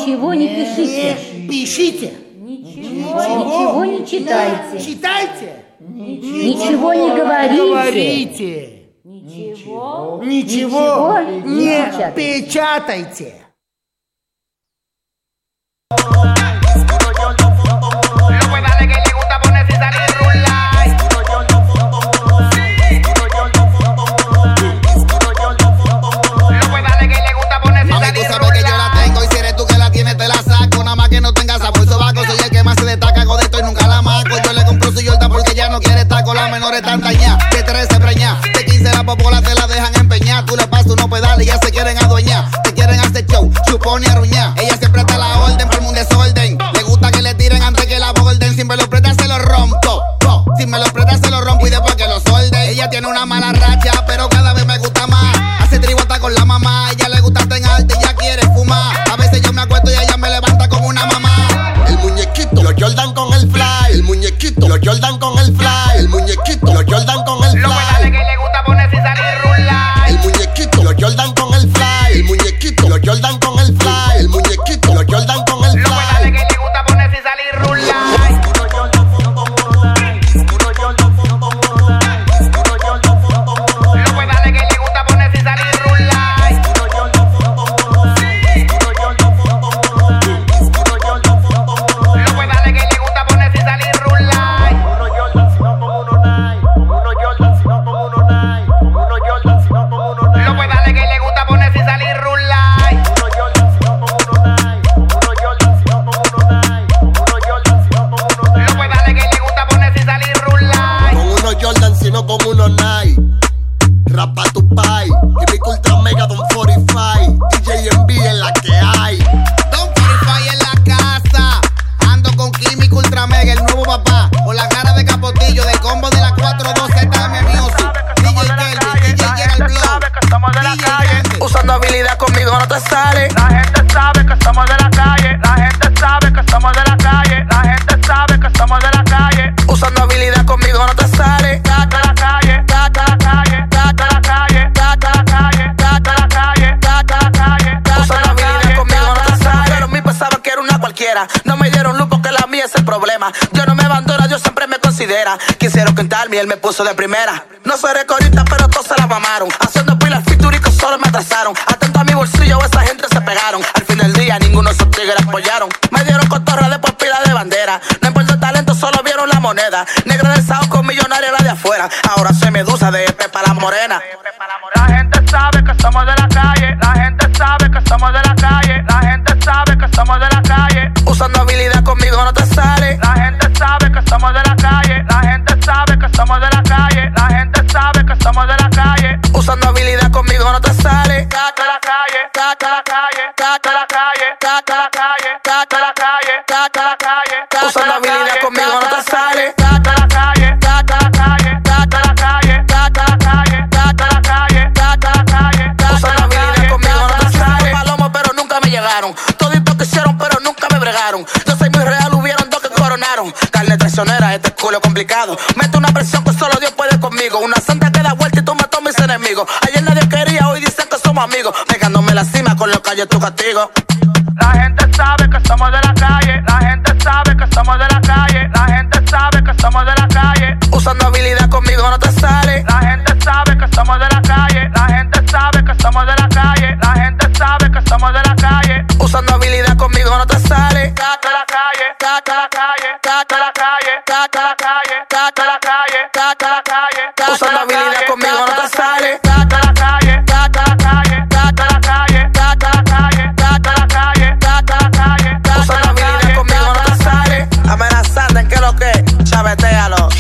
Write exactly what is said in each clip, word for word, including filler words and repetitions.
Ничего не пишите. Пишите. Ничего, ничего не читайте. Читайте. Ничего не говорите. Говорите. Ничего, Ничего не не печатайте. печатайте. Tan dañada, de trece preña, de quince la popola te la dejan empeñar. Tú le pasas unos pedales y ya se quieren adueñar. Te quieren hacer show, chupón y arruñar. Ella siempre está a la orden, por un desorden. Le gusta que le tiren antes que la borden. Si me lo prestas se lo rompo, oh. Si me lo prestas se lo rompo y después que lo solde. Ella tiene una mala racha, pero cada vez me gusta más. Hace tribota con la mamá, ella le gusta estar en alto y ya quiere fumar. A veces yo me acuesto y ella me levanta como una mamá. El muñequito, los Jordan con el fly. El muñequito, los Jordan con el fly. El muñequito, los Jordan con el fly. Los pedales que le gusta ponerse y salir rular. El muñequito, los Jordan con el fly. El muñequito, los Jordan con el fly. El muñequito, los Jordan con el fly. Los pedales que le gusta ponerse y salir rular. Con unos Nike, rapa tu pai, Química Ultra Mega Don cuarenta y cinco, D J M B en la que hay. Don cuarenta y cinco en la casa, ando con Química Ultra Mega, el nuevo papá, con la cara de Capotillo, del combo de la cuatro dos Z M Music, D J Kelvin, D J Gerald Blow, D J usando habilidad conmigo no te sale. La gente sabe que somos de la calle, la gente sabe que somos de la calle, la gente sabe que somos de la calle. Usando habilidad conmigo no te sale. No me dieron luz porque la mía es el problema. Yo no me abandono, Dios siempre me considera. Quisieron cantarme y él me puso de primera. No soy recorista, pero todos se la mamaron. Haciendo pilas fiturico solo me atrasaron. Atento a mi bolsillo, esa gente se pegaron. Al fin del día, ninguno de esos tigres apoyaron. Me dieron cotorra después pila de bandera. No importa el talento, solo vieron la moneda. Negra del Sao con millonaria la de afuera. Ahora soy medusa de Pepa la Morena. La gente sabe que somos de la calle. La gente sabe que somos de la calle. La gente sabe que somos de la calle. Usando habilidad conmigo no te sale. La gente sabe que somos de la calle. La gente sabe que somos de la calle. La gente sabe que somos de la calle. Usando habilidad conmigo no te sale. Caca la calle, caca la calle, caca la calle, caca la calle, caca la calle, caca la calle. Usando habilidad conmigo no te sale. Caca la calle, caca la calle, caca la calle, caca la calle, caca la calle, caca la calle. Usando habilidad conmigo no te sale. Palomo pero nunca me llegaron. Toditos quisieron pero nunca me bregaron. Yo soy muy real, hubieron dos que coronaron. Carne traicionera, este culo complicado. Mete una presión que solo Dios puede conmigo. Una santa que da vuelta y tú matas a mis enemigos. Ayer nadie quería, hoy dicen que somos amigos. Pegándome la cima con los calles tu castigo. La gente sabe que somos de la calle. La gente sabe que somos de la calle. La gente sabe que somos de la calle. Usando habilidad conmigo no te sale. La gente sabe que somos de la calle. La gente sabe que somos de la calle. La gente sabe que somos de la calle. Usando habilidad conmigo no te sale. Caca la calle, caca la calle, caca la calle, caca la calle, caca la calle, caca la calle. Usando habilidad conmigo no te sale. Caca la calle, caca la calle, caca la calle, caca la calle, caca la calle, caca la calle. Usando habilidad conmigo no te sale. Amenazando en que lo que, chavetealo.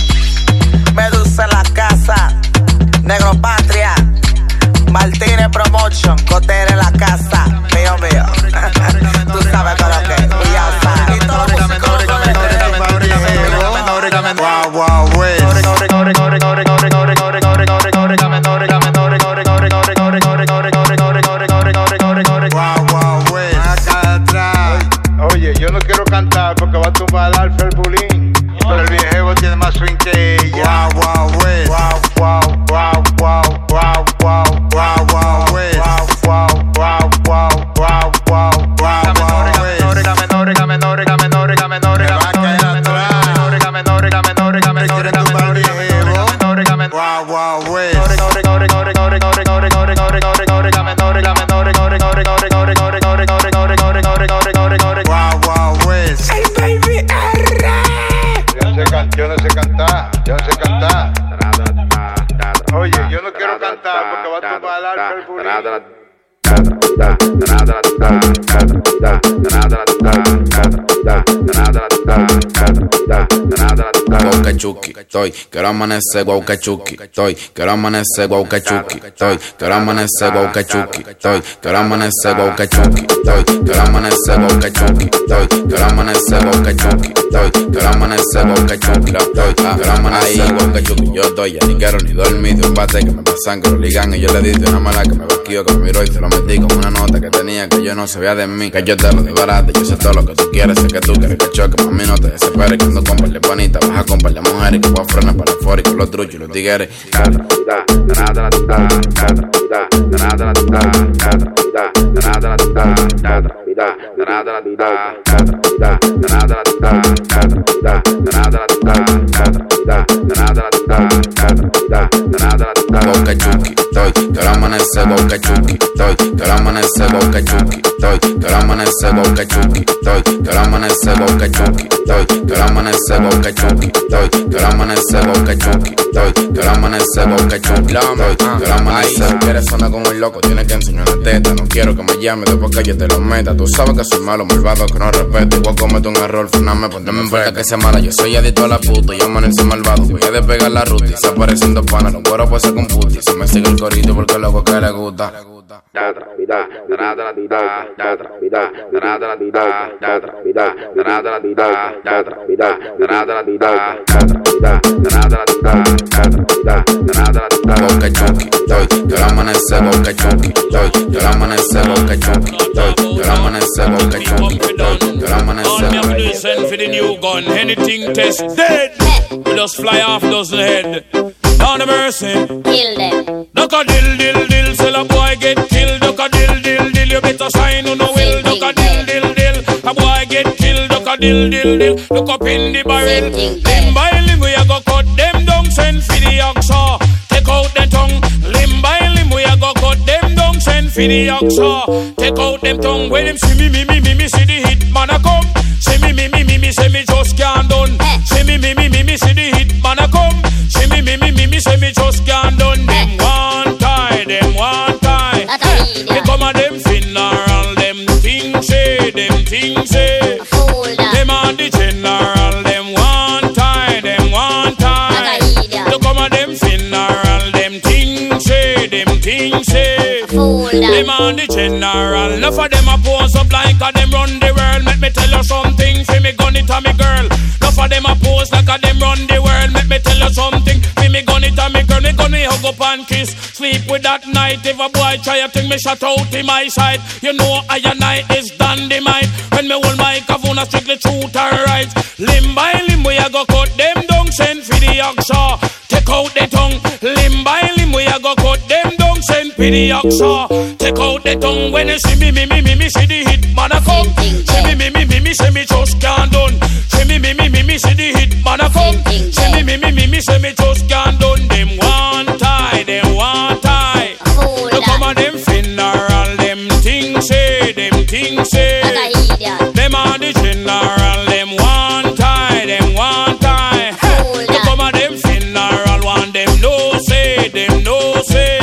Medusa en la casa, Negro Patria, Martínez Promotion, Cotera en la casa, mío mío. Tú sabes con lo que, y ya sabes. Y todo músico. Wow, wow, wow. Yo no sé cantar, yo no sé cantar. Oye, yo no quiero cantar porque va a tumbar el arco el público. Guaucachuki, estoy, quiero amanecer guaucachuki, estoy, quiero amanecer guaucachuki, estoy, quiero amanecer guaucachuki, estoy, quiero amanecer guaucachuki, estoy, quiero amanecer guaucachuki, estoy, quiero amanecer guaucachuki, estoy, quiero amanecer guaucachuki, estoy, quiero amanecer guaucachuki. Yo estoy, ya ni quiero ni dormir de un bate que me pasan que lo ligan y yo le di de una mala que me vaquío, que me miró y se lo metí con una nota que tenía que yo no sabía de mí, que yo te lo desbarate, yo sé todo lo que tú quieres, sé que tú quieres que choque, para mí no te desesperes, cuando compras de panita vas a comprar de mujeres, que voy a frenar para el fórico, los truchos y los tigres. Guaucachuki, estoy, quiero amanecer guaucachuki, estoy, quiero amanecer guaucachuki, estoy, quiero amanecer guaucachuki, estoy, quiero amanecer guaucachuki, estoy, quiero amanecer guaucachuki, estoy, quiero amanecer guaucachuki, estoy, quiero amanecer guaucachuki, estoy, quiero amanecer. Si quieres sonar como el loco, tienes que enseñar la teta, no quiero que me llames después que yo te lo meta, tú sabes que soy malo, malvado, que no respeto, igual cometo un error, frename, pues no me importa que sea mala, yo soy adicto a la puta, yo amanecí malvado, voy a despegar la ruta y se apareciendo panas, los cueros pues se con puti, se me sigue el corito porque loco que le gusta. Guaucachuki, estoy, quiero amanecer guaucachuki, estoy, quiero amanecer guaucachuki, estoy, quiero amanecer guaucachuki, estoy, quiero amanecer guaucachuki. Send for the new gun, anything test dead. We just fly off dozen head. Down the mercy, Kill them. duck a dill dill dill, sell a boy get killed. Duck a dill dill dill, you better sign on the will. Duck a dill dill dill, a boy get killed. Duck a dill dill dill, look up in the barrel. Limb by limb we a go cut them down, send for the oxa. Take out the tongue. Limb by limb we a go cut them down, send for the oxa. Take out them tongue. When them see me me me me me see the hit man a come. See me me me me me say me just can't done. See me me me me me see the hit man a come. See me me me me me say me just can't done. Them one tie, them one tie. They come a them funeral, them things say, them things say. Them on the general, them one tie, them one tie. They come a them funeral, them things say, them things say. Them on the general, enough of them a pose up like a them run the world. Let me tell you something, fi me gun it a me girl. Enough of them a pose like a them run the world. Let me tell you something, fi me gun it a me girl. Me gun me hug up and kiss, sleep with that night. If a boy try a thing, me shut out in my side. You know I and I is dynamite. When me hold microphone, a strictly truth and right. Limb by limb we a go cut them down, send for the oxa. Take out the tongue. Limb by limb we a go cut them down, send for the oxa. Take out the tongue. When you see me, me, me, me, me, see the hit man a come. See me, me, me, me, me, see me just can't done. See me, me, me, me, me, see the hit man a come. See me, me, me, me, me, see me just can't done. Them one tie, them one tie. You come on them funeral, them things say, them things say. Them on the general, them one tie, them one tie. You come on them funeral, one them no say, them no say.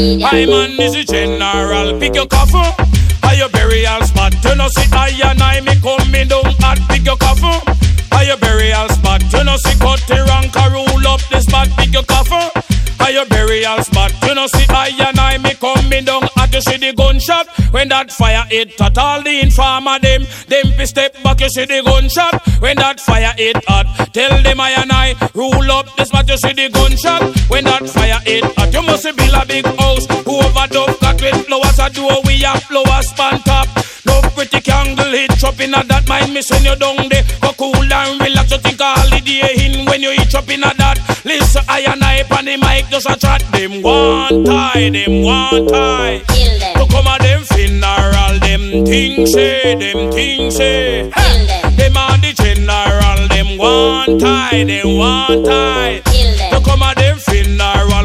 I man is a general, pick your coffin. Are your burial spot? You know see I and I me coming down at pick your coffin. Are your burial spot? You know see cut the rank a rule up the spot, pick your coffin. Are your burial spot? You know see I and I me coming down at you see the gunshot. When that fire hit at all the informer them, them be step back you see the gunshot. When that fire hit hot, tell them I and I rule up the spot you see the gunshot. When that fire hit hot, you must build a big house. Who overdub got with flowers a door we have flowers span top. No pretty candle hit up in a that mind me send you down there. Go cool and relax you think a holiday in when you eat up in a that. Listen I and I on the mic just a chat. Them one tie, them one tie. Kill them. To come a them funeral, them things say, them things say. Kill them. Them on the general, them one tie, them one tie. Kill them. To come a them funeral,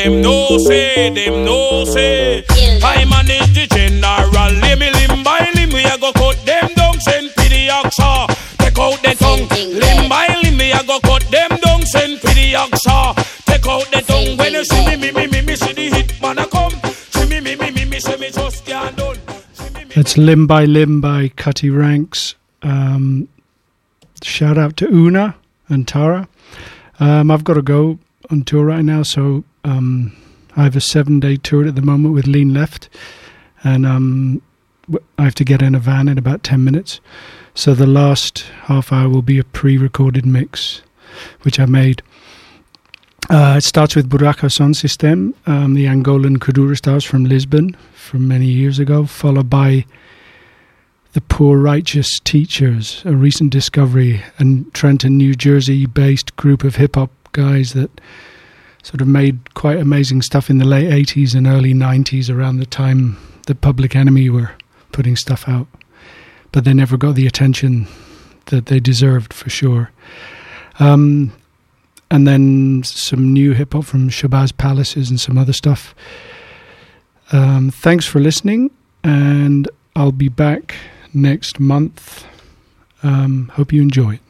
them no say, them no say. I manage the general, limb limb by limb, we a go cut them down, send for the oxa. Take out the tongue, limb by limb, we a go cut them down, send for the oxa. Take out the tongue, when you see me, me, me, me, me, see the hit man a come. See me, me, me, me, me, see me just can't done. That's Limb by Limb by Cutty Ranks. Um, shout out to Una and Tara. Um, I've got to go on tour right now, so um, I have a seven-day tour at the moment with Lean Left, and um, I have to get in a van in about ten minutes. So the last half hour will be a pre-recorded mix, which I made. Uh, it starts with Buraco Son System, um, the Angolan Kuduro stars from Lisbon from many years ago, followed by the Poor Righteous Teachers, a recent discovery, a Trenton, New Jersey-based group of hip-hop guys that sort of made quite amazing stuff in the late eighties and early nineties, around the time the Public Enemy were putting stuff out. But they never got the attention that they deserved, for sure. Um, and then some new hip-hop from Shabazz Palaces and some other stuff. Um, thanks for listening, and I'll be back next month. Um, hope you enjoy it.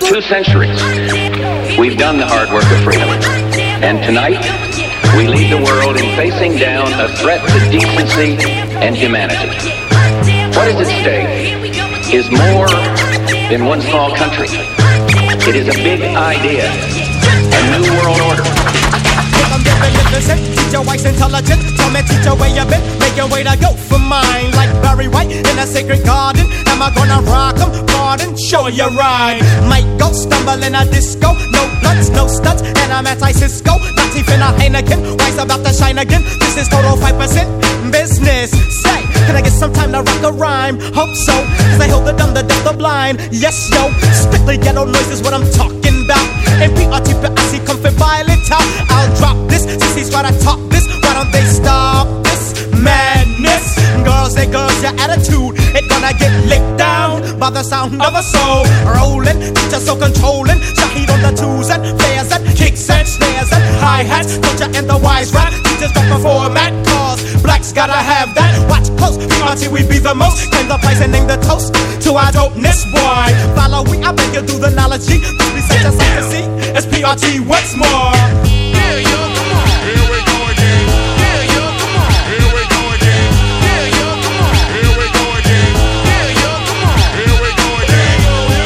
two centuries, we've done the hard work of freedom. And tonight, we lead the world in facing down a threat to decency and humanity. What is at stake is more than one small country. It is a big idea, a new world order. I'm magnificent, teach your wife's intelligent. Tell me, teach your way a bit, make your way to go for mine. Like Barry White in a sacred garden. Am I gonna rock 'em? Pardon, show you right. Might go stumble in a disco. No blunts, no stunts, and I'm anti-Cisco. Not even a Heineken, wife's about to shine again. This is total five percent business. Say, can I get some time to rock a rhyme? Hope so, cause I hold the dumb, the deaf, the blind. Yes, yo, strictly ghetto noise is what I'm talking about. And P R T P I C comfort violent out. I'll drop this, sissies try to talk this. Why don't they stop this madness? Girls and girls, your attitude, it gonna get licked down by the sound of a soul. Rolling, teacher so controlling. Shahid on the twos and flares and kicks and snares and hi-hats. Culture and the wise rap, teachers got the format. Cause blacks gotta have that. Watch close, P R T we be the most. Claim the price and name the toast to our dopeness. Why? Follow we, I beg you do the knowledge. This be such a sight to see. It's P R T, what's more? Yeah, yo, come on. Here we go again. Yeah, yo, come on. Here we go again. Yeah, yo, come on. Here we go again. Yeah, yo, come on. Here we go again.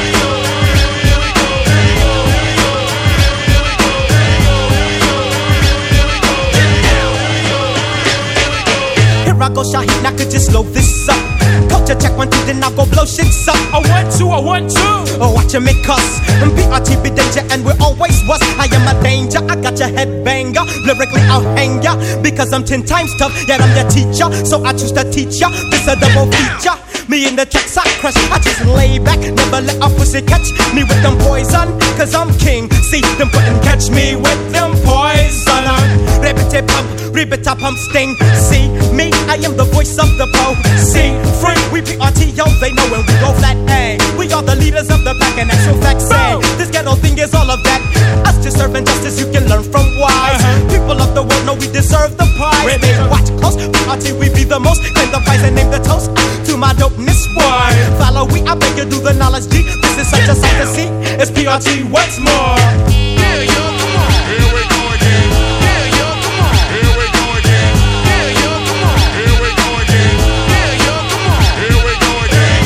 Here I go, Shahid, now could you slow this up? Culture check one, two, then I'll go blow shit up. A one, two, a one, two. Oh, watch you make cuss. And P R T be danger, and we always was. I am a danger, I got your head banger. Lyrically, I'll hang ya, because I'm ten times tough. Yet I'm your teacher, so I choose to teach ya. This a double feature. Me in the tracks I crush. I just lay back, never let a pussy catch me with them poison. Cause I'm king. See, them couldn't catch me with them poison. Ribbit pump, ribbit pump sting. See me, I am the voice of the po. See, free, we P R T, yo, they know when we go flat A. We are the leaders of the pack, and actual facts say this ghetto thing is all of that. Us just serving justice, you can learn from wise. Uh-huh. People of the world know we deserve the prize. When they watch close, P R T, we be the most. Claim the prize and name the toast to my dopeness. Why? Follow we, I beg you do the knowledge G. This is such a sight to see. It's P R T, what's more? Yeah, yo, come on. Here we go again. Yeah, yo, come on. Here we go again. Yeah, yo, come on. Here we go again. Yeah, yo, come on. Here we go again.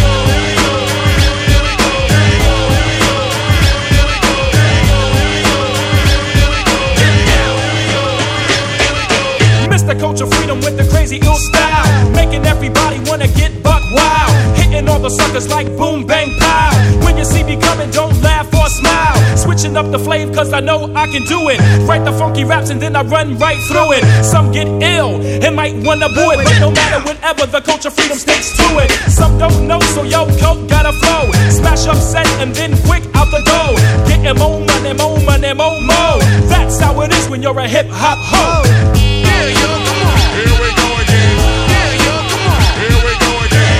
Mister Culture Freedom with the crazy ill style, making everybody wanna get buck wild. Hitting all the suckers like boom, bang, pow. When you see me coming, don't laugh or smile. Switching up the flavor cause I know I can do it. Write the funky raps and then I run right through it. Some get ill and might wanna boo it, but no matter whenever the Culture Freedom sticks to it. Some don't know, so yo, coke gotta flow. Smash up set and then quick out the door. Getting more money, more money, more more. That's how it is when you're a hip hop ho. Yeah, yo, come on. Here we go again. Yeah, yo, come on. Here we go again.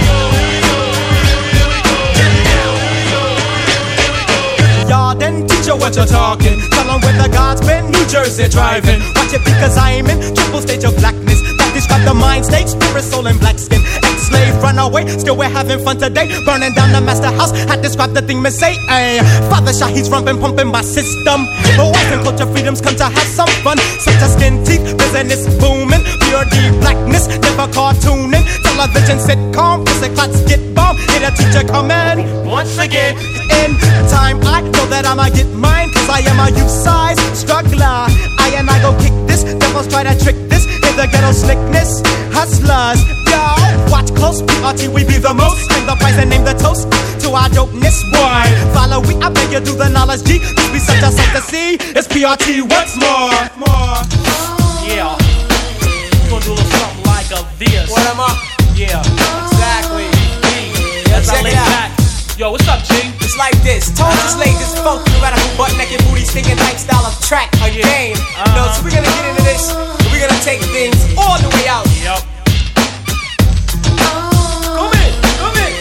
Y'all then teach you what you're talking. Tell them where the God's been. New Jersey driving. Watch it because I'm in triple stage of blackness. That describe the mind state, spirit, soul, and black skin. Ex-slave, runaway. Still we're having fun today. Burning down the master house. I describe the thing me say. Ay. Father Shah, he's rumping, pumping my system. Wife and Culture Freedoms come to have some fun. Such a skin teeth, business booming. Pure D blackness, never cartooning. Television sitcom, pussy clots get bomb. Hit a teacher coming once again. In time, I know that I'ma get mine. Cause I am a youth-size struggler. I and I go kick this. Devils try to trick this. In the ghetto slickness, hustlers. Yo, watch close, P R T, we be the most. Name the price and name the toast to our dopeness. Why? Follow we, I beg you do the knowledge G. This be such a sight to see. It's P R T, what's more? More. Yeah. We're gonna do a little something like a this. What am I? Yeah. Exactly. Yeah, check it out. Yo, what's up, G? It's like this. Told this late, this funky radical butt naked booty singing night style of track a yeah. game. Uh-huh. You know, so we're gonna get into this. We're gonna take things all the way out. Yep. Come in, come in.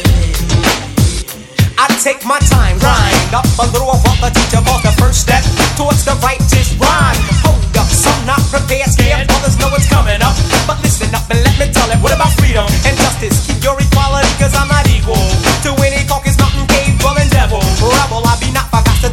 I take my time, grind up a little of what the teacher calls the first step towards the righteous rhyme. Hold up, some not prepared, scared, others know it's coming up. But listen up and let me tell it. What about freedom and justice? Keep your equality, cause I'm not equal to any caucus, mountain, cave, dwelling devil. Rebel, I be not forgot to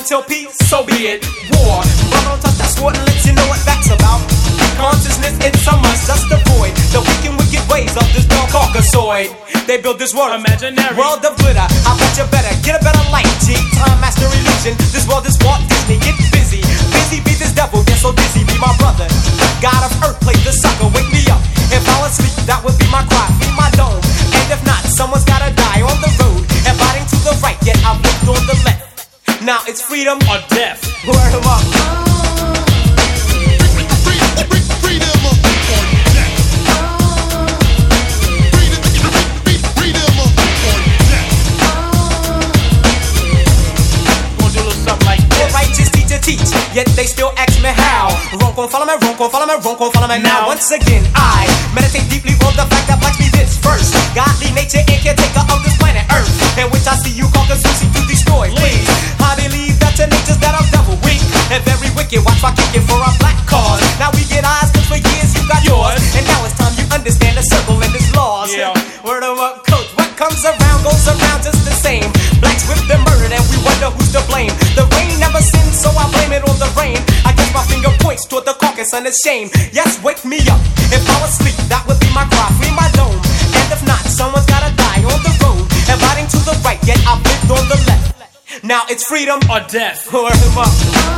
until peace, so be it. War, but don't touch that sword and let you know what that's about. Consciousness, it's a must, just avoid the weak and wicked ways of this dumb Caucasoid. They build this world, imaginary world of glitter. I bet you better get a better light, G. Time master illusion. This world is Walt Disney. Get busy, busy be this devil. Get so dizzy, be my brother. God of Earth, play the sucker. Wake me up. If I was asleep, that would be my cry. Feed my dome. And if not, someone's gotta die on the road. Abiding to the right, yet I moved on the left. Now it's freedom or death. Word 'em up. Teach, yet they still ask me how. Wrong gon' follow me, wrong gon' follow me, wrong gon' follow me. Now once again I meditate deeply on the fact that blacks be this first. Godly nature and caretaker of this planet Earth, in which I see you Caucasus to destroy. Please, I believe that your nature's that of devil weak and very wicked. Watch my kicking for a black cause. Now we get eyes, cause for years you got yours, and now it's time you understand the circle and its laws. Yeah. Word 'em up, coach. What comes around goes around just the same. Blacks whip them murdered and we wonder who's to blame. The rain never sins, so I blame it on the rain. I guess my finger points toward the Caucasus and it's shame. Yes, wake me up. If I was asleep, that would be my cry. Free my dome. And if not, someone's gotta die on the road. And riding to the right, yet I lived on the left. Now it's freedom or death. Word 'em up.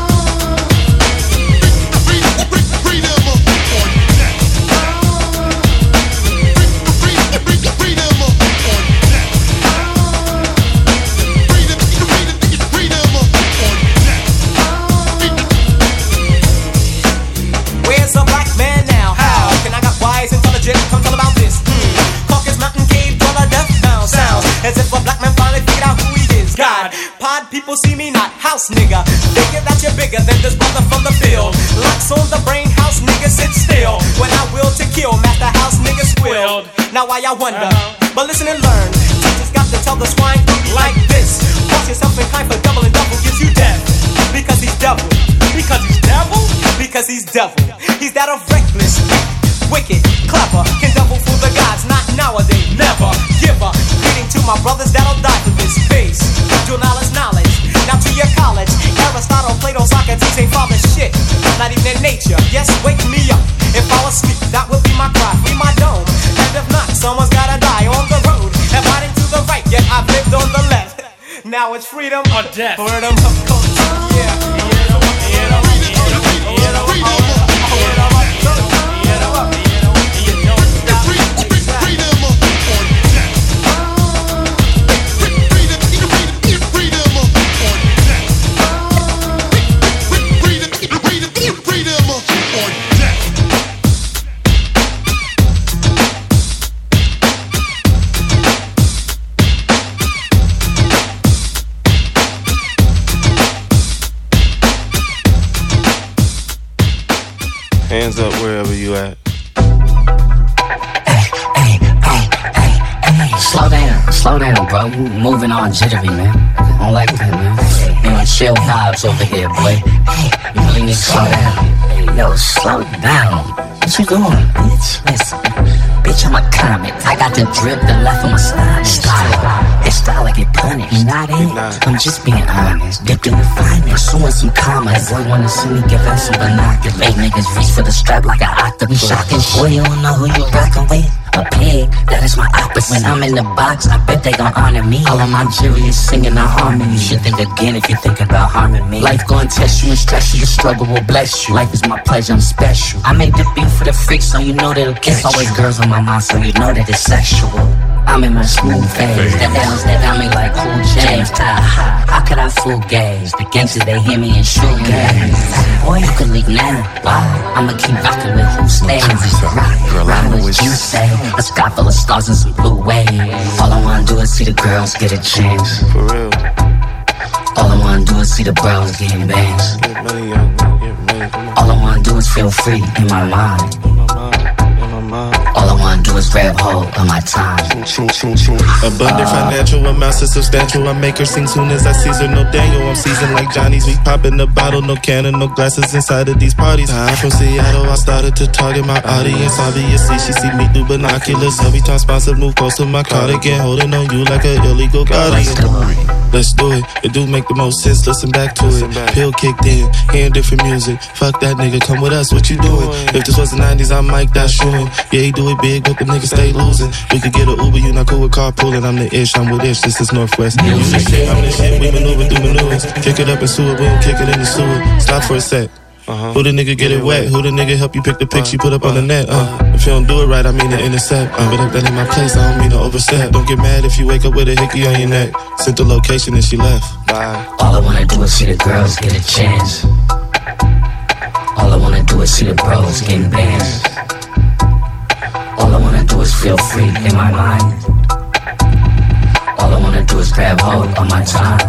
Come tell about this. Mm. Caucasus Mountain Cave, dweller, death bound sounds as if a black man finally figured out who he is. God, pod people see me not house nigga. Figure that you're bigger than this brother from the field. Locks on the brain, house nigga sit still. When I will to kill, master house nigga squealed. Now why I wonder, uh-huh. But listen and learn. Teachers got to tell the swine like this. Watch yourself in kind for double and double gives you death. Because he's devil. Because he's devil. Because he's devil. He's that of reckless. Wicked, clever, can double fool the gods, not nowadays, never give a greeting to my brothers that'll die for this space. Dual knowledge, knowledge, now to your college. Aristotle, Plato, Socrates ain't father shit, not even in nature. Yes, wake me up. If I was asleep, that would be my cry, free my dome. And if not, someone's gotta die on the road. And riding to the right, yet I've lived on the left. Now it's freedom or death. Word 'em up, coach. Yeah. Hands up wherever you at. Hey, hey, hey, hey, hey. Slow down, slow down, bro. You moving on jittery, man. I don't like that, man. You know, chill vibes over here, boy. You really need to slow down. Yo, slow down. What you doing, bitch? Listen, bitch, I'm a comic. I got the drip, the left on my style. Style. It's style like it punished. Not it. I'm just being honest. Dipped in the finest. Suing some commas. Boy, wanna see me give out some binoculars. Make niggas reach for the strap like an octopus. Shocking. Boy, you don't know who you rockin' with. A pig, that is my opposite. When I'm in the box, I bet they gon' honor me. All of my jury is singing a harmony. You should think again if you're thinking about harming me. Life gon' test you and stress you, the struggle will bless you. Life is my pleasure, I'm special. I make the beat for the freaks, so you know that'll catch. Always girls on my mind, so you know that it's sexual. I'm in my smooth phase. That L's that got me like Cool James. How could I fool gays? The gangsters, they hear me and shoot gays. Boy, you can leave now. Why? I'ma keep rockin' with who stays. Ride what you say. A sky full of stars and some blue waves. All I wanna do is see the girls get a chance. For real. All I wanna do is see the bros getting bands. Get money, young man, get money. All I wanna do is feel free in my mind. In my mind, in my mind. All I wanna do is is grab hold of my time. Abundant financial amounts is substantial. I make her sing soon as I seize her. No Daniel, I'm seasoned like Johnny's. We popping the bottle, no cannon, no glasses inside of these parties. I'm from Seattle, I started to target my audience. Obviously, she see me through binoculars. Every time sponsor move close to my cardigan, holding on you like an illegal guardian. Let's do it, it do make the most sense. Listen back to it. Pill kicked in, hearing different music. Fuck that nigga, come with us, what you doing? If this was the nineties, I'm Mike that shooting. Yeah, he do it big, but the niggas stay losing. We could get an Uber, you not cool with carpooling. I'm the ish, I'm with ish, this is Northwest. You the shit, I'm the shit, we maneuver through maneuvers. Kick it up and sue it, we don't kick it in the sewer. Stop for a sec. Uh-huh. Who the nigga get it wet? Who the nigga help you pick the pics you put up on the net? Uh, if you don't do it right, I mean to intercept. Uh, but if that ain't my place, I don't mean to overstep. Don't get mad if you wake up with a hickey on your neck. Sent the location and she left. Bye. All I wanna do is see the girls get a chance. All I wanna do is see the bros getting bands. All I wanna do is feel free in my mind. All I wanna do is grab hold of my time.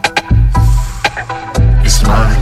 It's mine.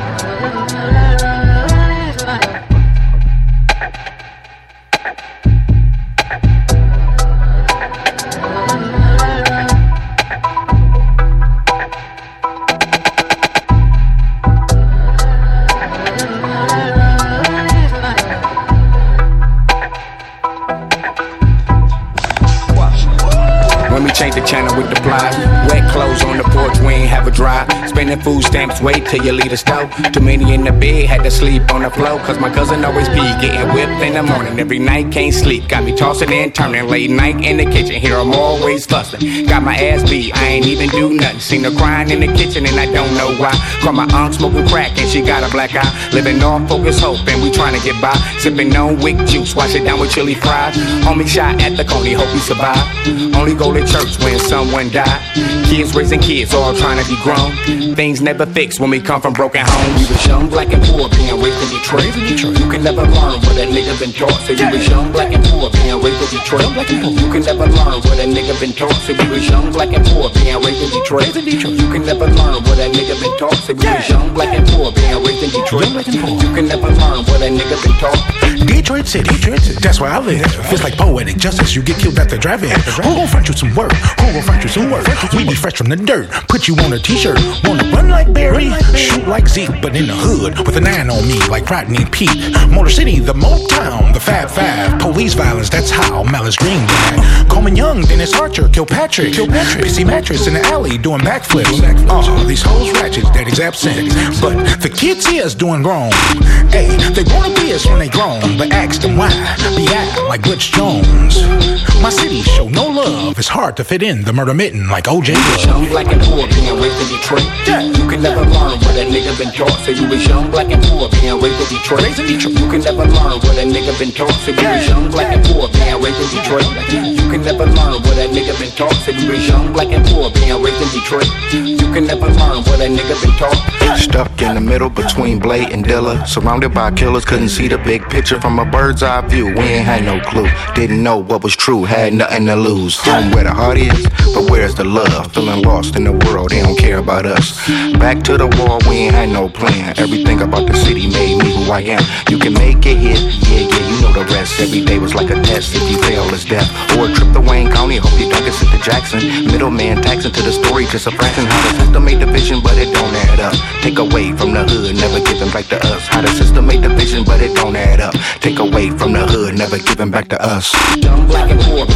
Change the channel with the plies. Wet clothes on the porch, we ain't have a dry. Spending food stamps, wait till you leave the stove. Too many in the bed, had to sleep on the floor. Cause my cousin always be getting whipped in the morning. Every night, can't sleep, got me tossing and turning. Late night in the kitchen, here I'm always fussing. Got my ass beat, I ain't even do nothing. Seen her crying in the kitchen and I don't know why. Call my aunt smoking crack and she got a black eye. Living off focus hope and we trying to get by. Sipping on wick juice, wash it down with chili fries. Homie shot at the coney, hope he survive. Only go to church when someone died. Kids raising kids, all trying to be grown. Things never fix when we come from broken homes. We was young, black and poor, being raised in Detroit. You can never learn what a nigga been taught. So you was young, black and poor, being raised in Detroit. You can never learn what a nigga been taught. So you was young, black and poor, being raised in Detroit. You can never learn what a nigga been taught. So you was young, black and poor, being raised in Detroit. You can never learn what a nigga been taught. Detroit City, that's where I live. Feels like poetic justice, you get killed at the drive-in. Who gon' front you some work? Who gon' front you some work? We be fresh from the dirt, put you on a t-shirt. Wanna run like Barry, shoot like Zeke, but in the hood with a nine on me like Rodney Pete. Motor City, the Motown, the Fab Five. Police violence, that's how Malice Green died. Coleman Young, Dennis Archer, Kilpatrick. Pissy Mattress in the alley doing backflips. Oh, these hoes ratchet, daddy's absent. But the kids see us doing wrong. Hey, they wanna be us when they grown, but ask them why. Be out like Butch Jones. My city show no love, it's hard to fit in the murder mitten like O J was. Young, black and poor, being raised in Detroit. You can never learn what a nigga been taught. So you was young, black and poor, being raised in Detroit. You can never learn what a nigga been taught. So you was young, black and poor, being raised in Detroit. You can never learn what a nigga been taught. So you was young, black and poor, being raised in Detroit. You can never learn what a nigga been taught. Stuck in the middle between Blade and Dilla, surrounded by killers, couldn't see the big picture from a bird's eye view. We ain't had no clue, didn't know what was true, had nothing to lose. Home where the heart is, but where's the love? Feeling lost in the world, they don't care about us. Back to the wall, we ain't had no plan. Everything about the city made me who I am. You can make it hit, yeah, yeah, you know the rest. Every day was like a test, if you fail, it's death. Or a trip to Wayne County, hope you don't get sent to Jackson. Middleman taxing to the story, just a fraction. How the system made division, but it don't add up. Take away from the hood, never giving back to us. How the system made division, but it don't add up. Take away from the hood, never giving back to us. Young, black and poor,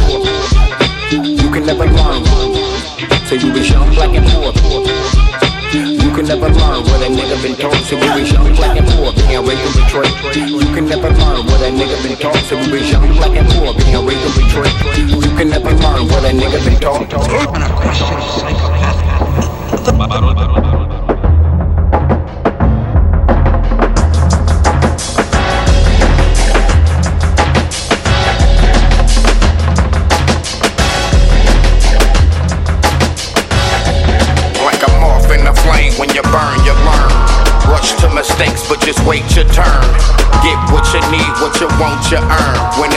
you can never learn. So you was young, black and poor. You can never learn what a nigga been taught. So you was young, black and poor, being raised in Detroit. You can never learn what a nigga been taught. So you was young, black and poor, being raised in Detroit. You can never learn what a nigga been taught. When you burn, you learn. Rush to mistakes, but just wait your turn. Get what you need, what you want, you earn. When it's time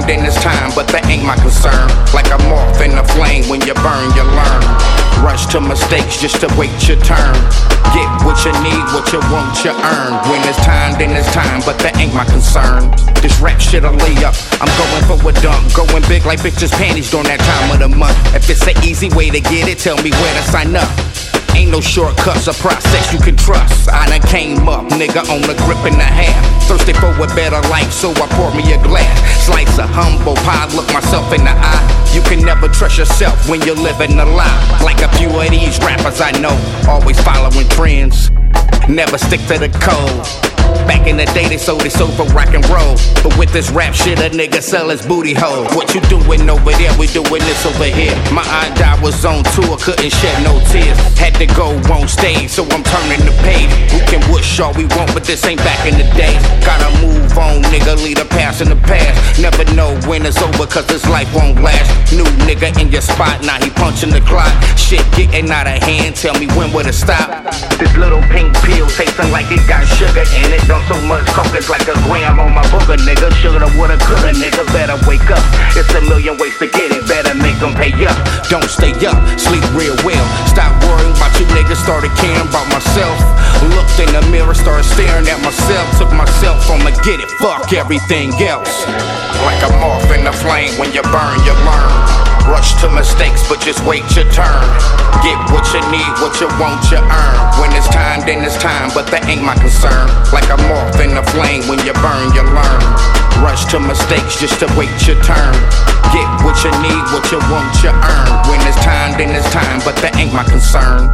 then it's time, but that ain't my concern. Like a moth in the flame, when you burn, you learn. Rush to mistakes just to wait your turn. Get what you need, what you want, you earn. When it's time, then it's time, but that ain't my concern. This rap shit'll lay up. I'm going for a dunk, going big like bitches' panties during that time of the month. If it's an easy way to get it, tell me where to sign up. Ain't no shortcuts, a process you can trust. I done came up, nigga, on the grip and a half. Thirsty for a better life, so I pour me a glass. Slice of humble pie, look myself in the eye. You can never trust yourself when you're living a lie. Like a few of these rappers I know, always following trends, never stick to the code. Back in the day they sold it so for rock and roll, but with this rap shit a nigga sell his booty hole. What you doing over there, we doing this over here. My aunt I was on tour, couldn't shed no tears. Had to go on stage, so I'm turning the page. We can wish all we want, but this ain't back in the days. Gotta move on, nigga, leave the past in the past. Never know when it's over, cause this life won't last. New nigga in your spot, now he punching the clock. Shit getting out of hand, tell me when will it stop? This little pink pill tasting like it got sugar in it. Done so much coke, it's like a gram on my booger, nigga. Shoulda, woulda, coulda, nigga. Better wake up. It's a million ways to get it. Better make them pay up. Don't stay up, sleep real well. Stop worrying about you niggas, started caring about myself. Looked in the mirror, started staring at myself. Took myself on to get it, fuck everything else. Like a moth in the flame, when you burn, you learn. Rush to mistakes, but just wait your turn. Get what you need, what you want, you earn. When it's time, then it's time, but that ain't my concern. Like a moth in the flame, when you burn, you learn. Rush to mistakes just to wait your turn. Get what you need, what you want, you earn. When it's time, then it's time, but that ain't my concern.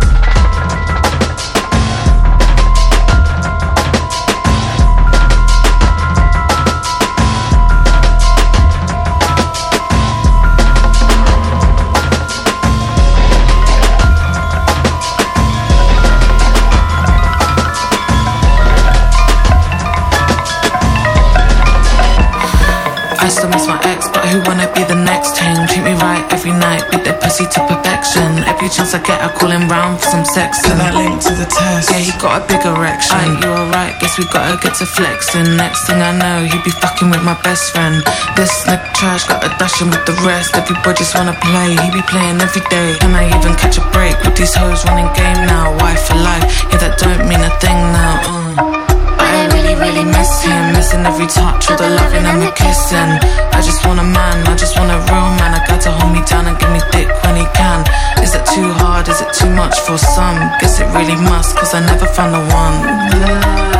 I still miss my ex, but who wanna be the next thing? Treat me right every night, beat that pussy to perfection. Every chance I get, I call him round for some sex. And I link to the test. Yeah, he got a big erection. Aye, you alright, guess we gotta get to flexing. Next thing I know, he be fucking with my best friend. This nigga trash, gotta dash him with the rest. Everybody just wanna play, he be playing every day. Can I even catch a break with these hoes running game now? Wife for life, yeah, that don't mean a thing now. uh. I really, really miss him. Missing every touch, all the loving and the kissing. I just want a man, I just want a real man. I got to hold me down and give me dick when he can. Is it too hard, is it too much for some? Guess it really must, cause I never found the one.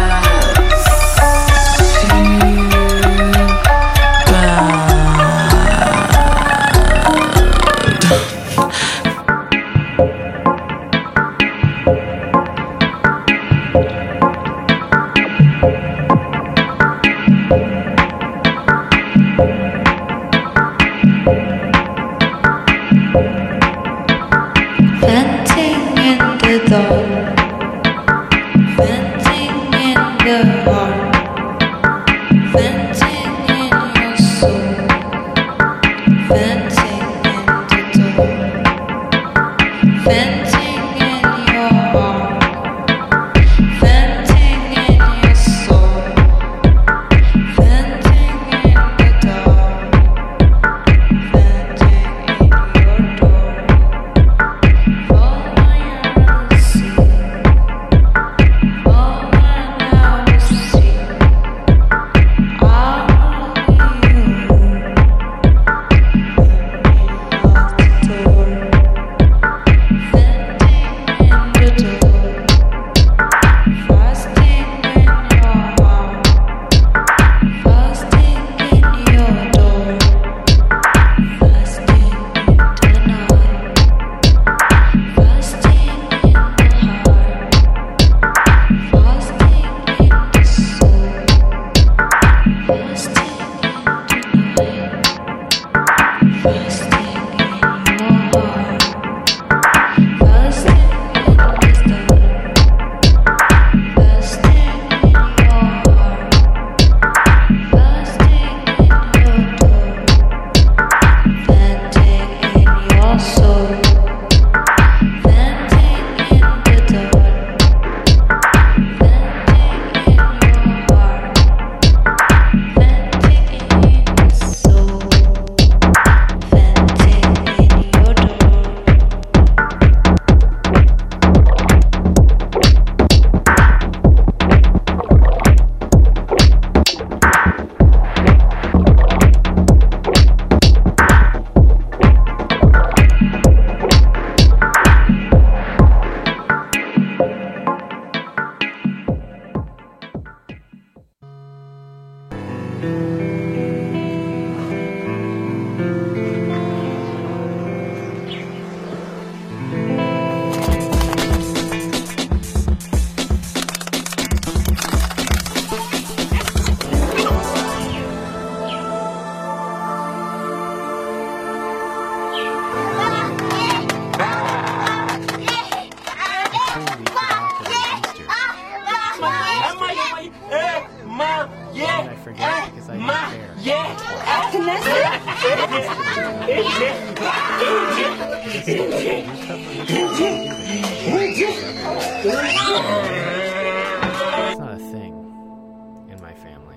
not a thing in my family.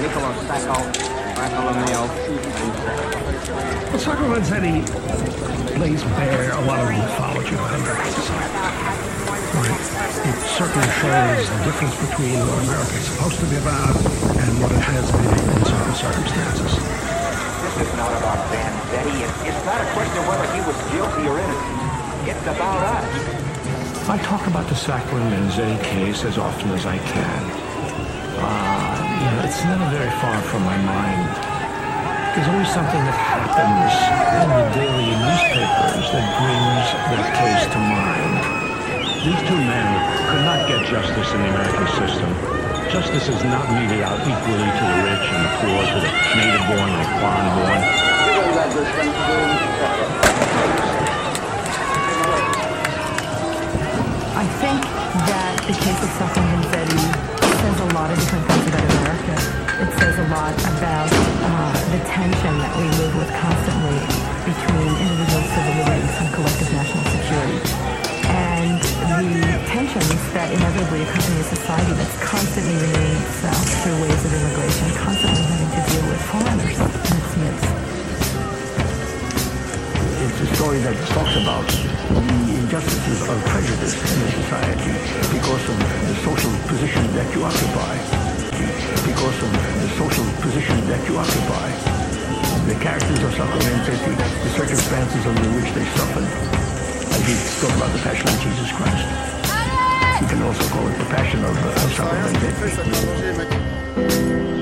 Niccolo Stacco, Bartolomeo. Well, Sacco Vanzetti lays bare a lot of the mythology of American society. Right. It certainly shows the difference between what America is supposed to be about and what it has been in certain circumstances. This is not about Vanzetti. It's, it's not a question of whether he was guilty or innocent. It's about us. I talk about the Sacco and Vanzetti case as often as I can. Uh, you know, it's never very far from my mind. There's always something that happens in the daily newspapers that brings that case to mind. These two men could not get justice in the American system. Justice is not meted out equally to the rich and the poor, to the native-born and the foreign-born. I think that the case of Sacco and Vanzetti says a lot of different things about America. It says a lot about uh, the tension that we live with constantly between individual civil liberties and collective national security. And the tensions that inevitably accompany a society that's constantly renewing itself through waves of immigration, constantly having to deal with foreigners in its midst. It's a story that talks about the injustices of prejudice in a society because of the social position that you occupy. Because of the social position that you occupy. The characters of Sacco and Vanzetti, the circumstances under which they suffered. As you talk about the Passion of Jesus Christ. You can also call it the Passion of, uh, of Sacco and Vanzetti.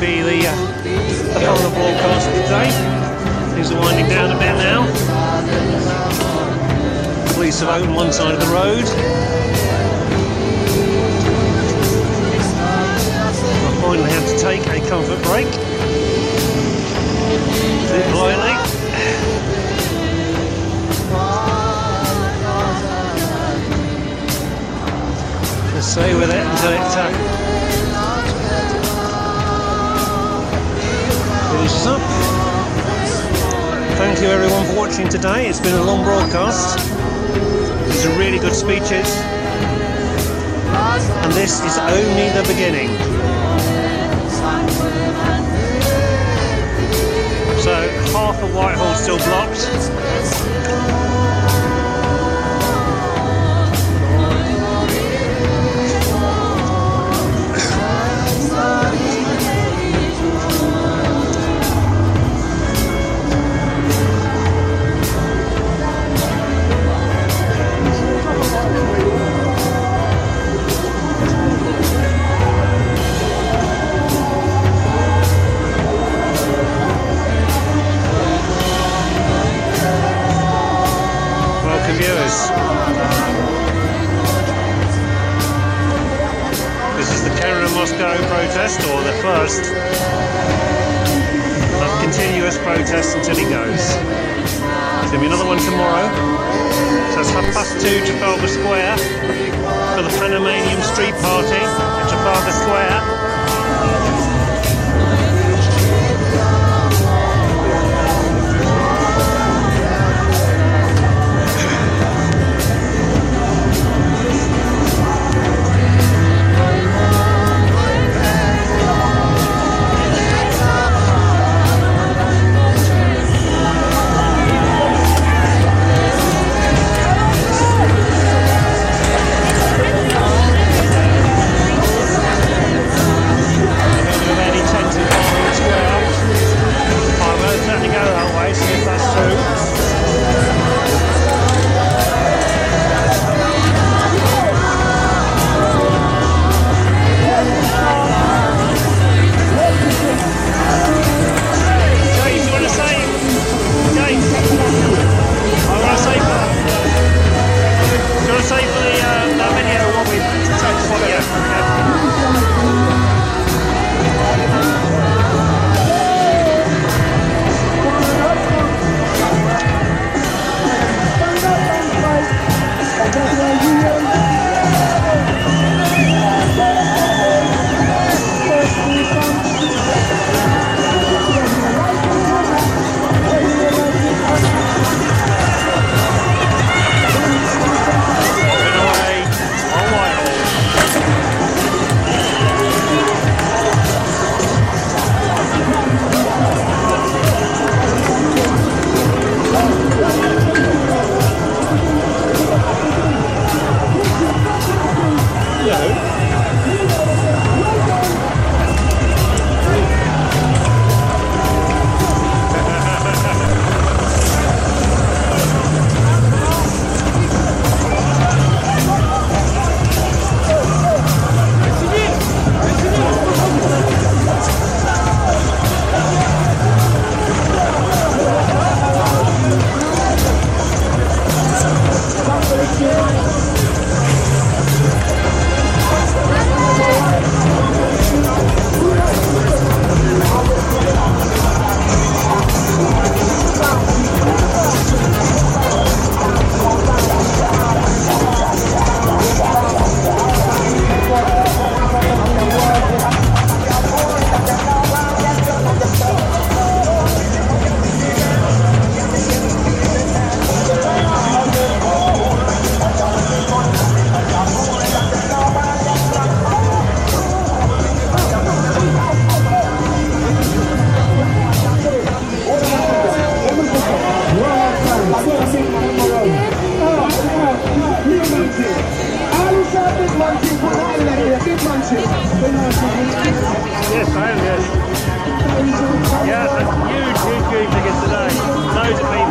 be the, uh, the final broadcast of the day. Things are winding down a bit now. Police have opened one side of the road. I finally had to take a comfort break. Do it politely. Just stay with it until it uh, finishes up. Thank you everyone for watching today. It's been a long broadcast. These are really good speeches. And this is only the beginning. So half of Whitehall still blocked. Viewers, this is the Karen and Moscow protest, or the first of continuous protests until he goes. There's going to be another one tomorrow, so it's half past two, Trafalgar Square, for the Panamanian Street Party at Trafalgar Square. Yes, I am, yes. Yeah, that's huge, huge, huge tickets today. Loads of people.